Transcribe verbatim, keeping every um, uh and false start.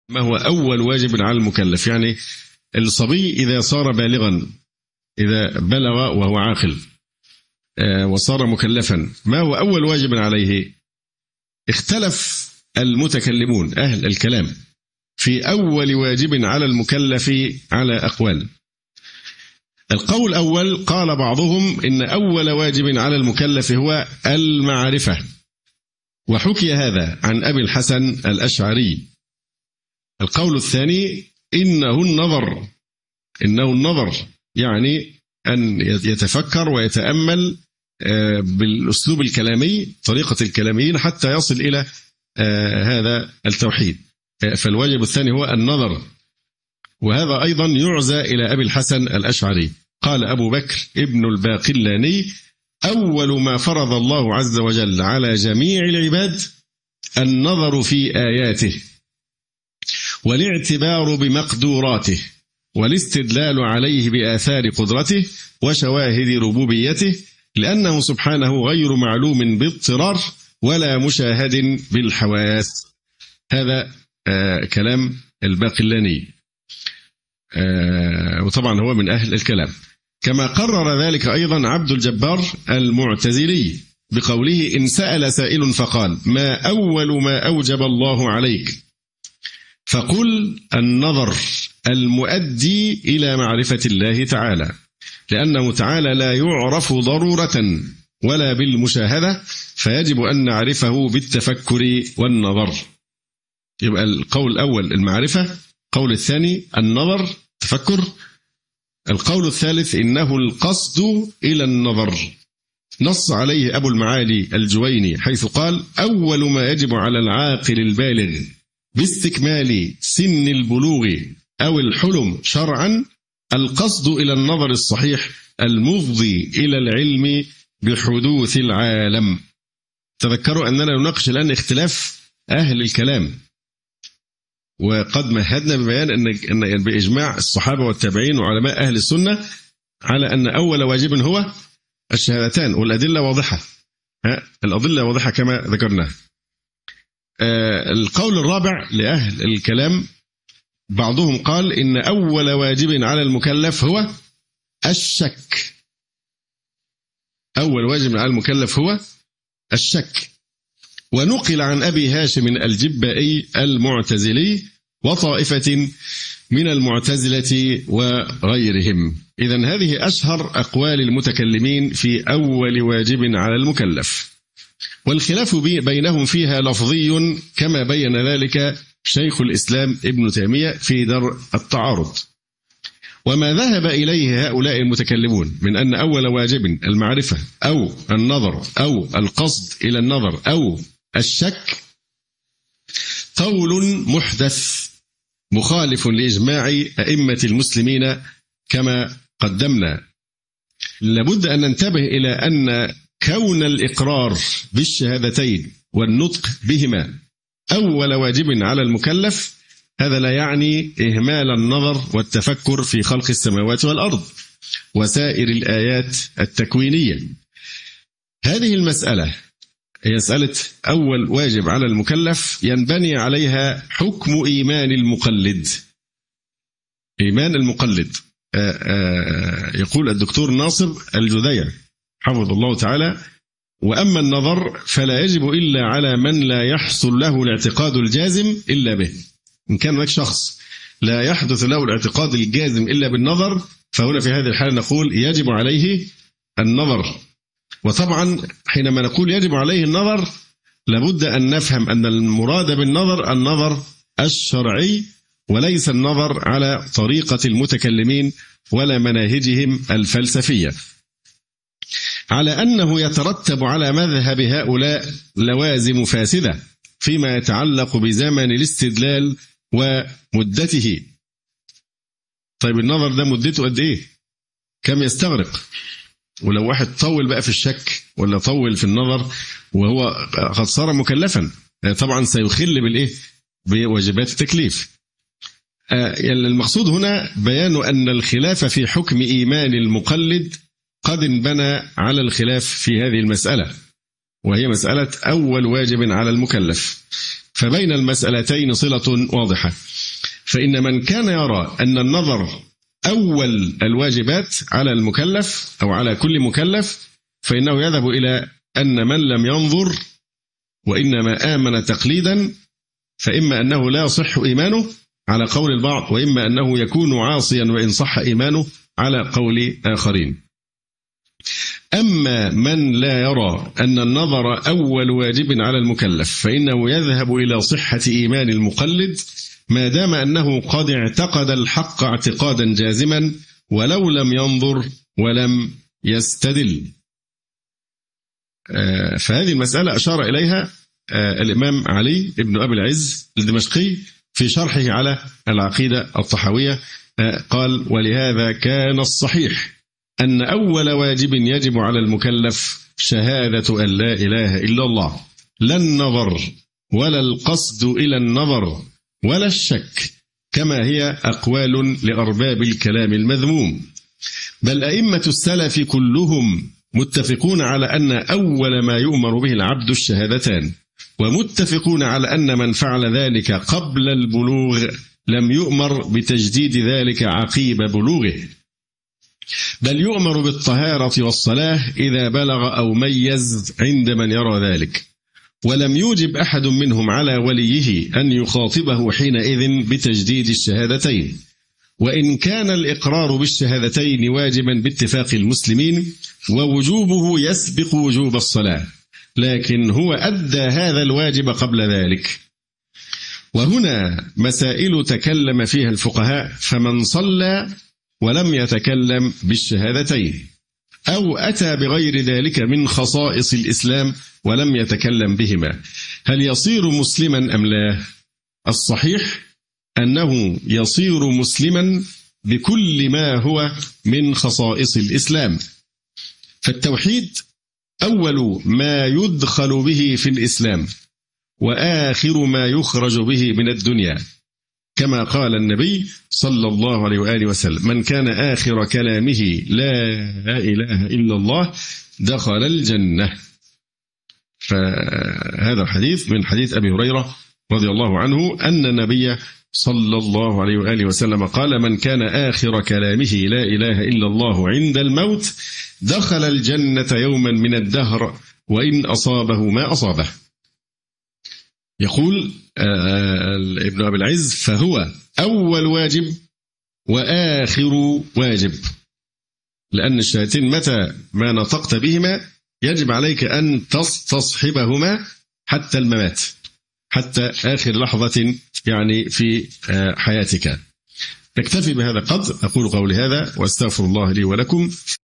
ما هو أول واجب على المكلف؟ يعني الصبي إذا صار بالغا، إذا بلغ وهو عاقل وصار مكلفا، ما هو أول واجب عليه؟ اختلف المتكلمون أهل الكلام في أول واجب على المكلف على أقوال. القول الأول قال بعضهم إن أول واجب على المكلف هو المعرفة، وحكي هذا عن أبي الحسن الأشعري. القول الثاني إنه النظر، إنه النظر يعني أن يتفكر ويتأمل بالأسلوب الكلامي، طريقة الكلاميين، حتى يصل إلى هذا التوحيد. فالواجب الثاني هو النظر، وهذا أيضا يعزى إلى أبي الحسن الأشعري. قال أبو بكر ابن الباقلاني: أول ما فرض الله عز وجل على جميع العباد النظر في آياته، والاعتبار بمقدوراته، والاستدلال عليه بآثار قدرته وشواهد ربوبيته، لأنه سبحانه غير معلوم باضطرار ولا مشاهد بالحواس. هذا آه كلام الباقلاني، آه وطبعا هو من أهل الكلام. كما قرر ذلك أيضا عبد الجبار المعتزلي بقوله: إن سأل سائل فقال: ما أول ما أوجب الله عليك؟ فقل: النظر المؤدي إلى معرفة الله تعالى، لأنه تعالى لا يعرف ضرورة ولا بالمشاهدة، فيجب أن نعرفه بالتفكر والنظر. يبقى القول الأول المعرفة، القول الثاني النظر تفكر، القول الثالث إنه القصد إلى النظر. نص عليه أبو المعالي الجويني حيث قال: أول ما يجب على العاقل البالغ باستكمال سن البلوغ أو الحلم شرعا القصد إلى النظر الصحيح المفضي إلى العلم بحدوث العالم. تذكروا أننا نناقش الآن اختلاف أهل الكلام، وقد مهدنا ببيان أن بإجماع الصحابة والتابعين وعلماء أهل السنة على أن أول واجب هو الشهادتان، والأدلة واضحة، الأدلة واضحة كما ذكرنا. القول الرابع لأهل الكلام بعضهم قال إن أول واجب على المكلف هو الشك. أول واجب على المكلف هو الشك. ونقل عن أبي هاشم الجبائي المعتزلي وطائفة من المعتزلة وغيرهم. إذن هذه أشهر أقوال المتكلمين في أول واجب على المكلف، والخلاف بينهم فيها لفظي كما بين ذلك شيخ الإسلام ابن تيمية في درء التعارض. وما ذهب إليه هؤلاء المتكلمون من أن أول واجب المعرفة أو النظر أو القصد إلى النظر أو الشك قول محدث مخالف لإجماع أئمة المسلمين كما قدمنا. لابد أن ننتبه إلى أن كون الإقرار بالشهادتين والنطق بهما أول واجب على المكلف هذا لا يعني إهمال النظر والتفكر في خلق السماوات والأرض وسائر الآيات التكوينية. هذه المسألة هي مسألة أول واجب على المكلف ينبني عليها حكم إيمان المقلد. إيمان المقلد آآ آآ يقول الدكتور ناصر الجذيع حفظه الله تعالى: وأما النظر فلا يجب إلا على من لا يحصل له الاعتقاد الجازم إلا به. إن كان هناك شخص لا يحدث له الاعتقاد الجازم إلا بالنظر، فهنا في هذه الحالة نقول يجب عليه النظر. وطبعا حينما نقول يجب عليه النظر لابد أن نفهم أن المراد بالنظر النظر الشرعي، وليس النظر على طريقة المتكلمين ولا مناهجهم الفلسفية، على أنه يترتب على مذهب هؤلاء لوازم فاسدة فيما يتعلق بزمن الاستدلال ومدته. طيب النظر ده مدته قد إيه؟ كم يستغرق؟ ولو واحد طول بقى في الشك ولا طول في النظر وهو قد صار مكلفا طبعا سيخل بالإيه؟ بواجبات التكليف. المقصود هنا بيان أن الخلاف في حكم إيمان المقلد قد انبنى على الخلاف في هذه المسألة، وهي مسألة أول واجب على المكلف. فبين المسألتين صلة واضحة. فإن من كان يرى أن النظر أول الواجبات على المكلف أو على كل مكلف، فإنه يذهب إلى أن من لم ينظر وإنما آمن تقليدا، فإما أنه لا يصح إيمانه على قول البعض، وإما أنه يكون عاصيا وإن صح إيمانه على قول آخرين. أما من لا يرى أن النظر أول واجب على المكلف، فإنه يذهب إلى صحة إيمان المقلد ما دام أنه قد اعتقد الحق اعتقادا جازما ولو لم ينظر ولم يستدل. فهذه المسألة أشار إليها الإمام علي بن أبي العز الدمشقي في شرحه على العقيدة الطحاوية، قال: ولهذا كان الصحيح أن أول واجب يجب على المكلف شهادة أن لا إله إلا الله، لا النظر ولا القصد إلى النظر ولا الشك، كما هي أقوال لأرباب الكلام المذموم. بل أئمة السلف كلهم متفقون على أن أول ما يؤمر به العبد الشهادتان، ومتفقون على أن من فعل ذلك قبل البلوغ لم يؤمر بتجديد ذلك عقيب بلوغه، بل يؤمر بالطهارة والصلاة إذا بلغ أو ميز عند من يرى ذلك. ولم يوجب أحد منهم على وليه أن يخاطبه حينئذ بتجديد الشهادتين، وإن كان الإقرار بالشهادتين واجبا باتفاق المسلمين ووجوبه يسبق وجوب الصلاة، لكن هو أدى هذا الواجب قبل ذلك. وهنا مسائل تكلم فيها الفقهاء، فمن صلى ولم يتكلم بالشهادتين أو أتى بغير ذلك من خصائص الإسلام ولم يتكلم بهما، هل يصير مسلما أم لا؟ الصحيح أنه يصير مسلما بكل ما هو من خصائص الإسلام. فالتوحيد أول ما يدخل به في الإسلام وآخر ما يخرج به من الدنيا، كما قال النبي صلى الله عليه وآله وسلم: من كان آخر كلامه لا إله إلا الله دخل الجنة. فهذا الحديث من حديث أبي هريرة رضي الله عنه أن النبي صلى الله عليه وآله وسلم قال: من كان آخر كلامه لا إله إلا الله عند الموت دخل الجنة يوما من الدهر وإن أصابه ما أصابه. يقول ابن أبي العز: فهو أول واجب وآخر واجب، لأن الشهادتين متى ما نطقت بهما يجب عليك أن تستصحبهما حتى الممات، حتى آخر لحظة يعني في حياتك. نكتفي بهذا القدر. أقول قولي هذا وأستغفر الله لي ولكم،